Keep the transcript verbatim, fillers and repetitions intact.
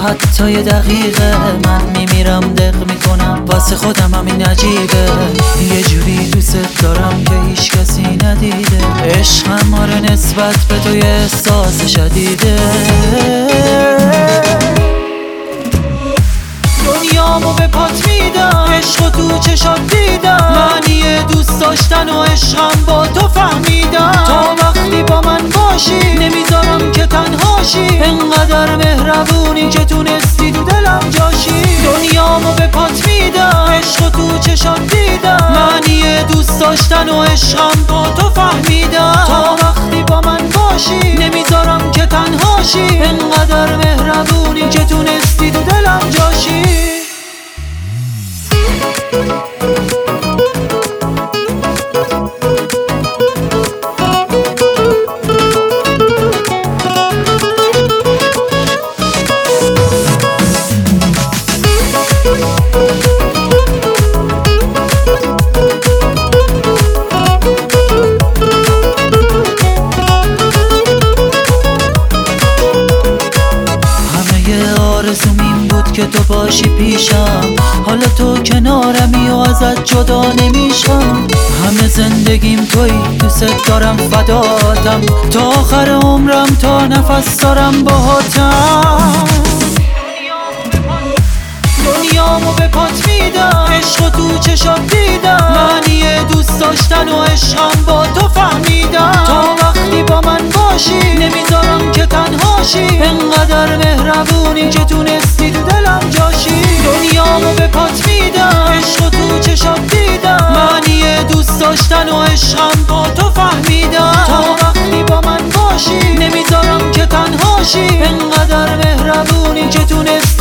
حتی یه دقیقه من میمیرم دق میکنم واسه خودم همین عجیبه. یه جوری دوست دارم که هیچ کسی ندیده، عشقم آره نسبت به تو یه احساس شدیده. دنیامو به پات میدم، عشقو تو چشات دیدم، معنی دوست داشتن و عشقم با تو فهمیدم. تا وقتی با من باشی نمیذارم که تنهاشی، انقدر مهربونی که تونستی تو دلم جاشی. دنیامو به پات میدم، عشقو تو چشات دیدم، معنی دوست داشتن و عشقم با تو فهمیدم. تا وقتی با من باشی نمیذارم که تنهاشی، انقدر مهربونی که تونستی تو دلم جاشی. آرزوم این بود که تو باشی پیشم، حالا تو کنارمی و ازت جدا نمیشم. همه زندگیم توی، دوست دارم فداتم، تا آخر عمرم تا نفس دارم باهاتم. دنیامو به پات میدم، عشقو تو چشات دیدم، معنی دوست داشتن و عشقم با تو فهمیدم. تا وقتی با من باشی نمیذارم که تنهاشی، انقدر مهربونی که تونستی تو دلم جاشی. دنیامو به پات میدم، عشقو تو چشات دیدم، معنی دوست داشتن و عشقم با تو فهمیدم. تا وقتی با من باشی نمیذارم که تنهاشی، انقدر مهربونی که تونستی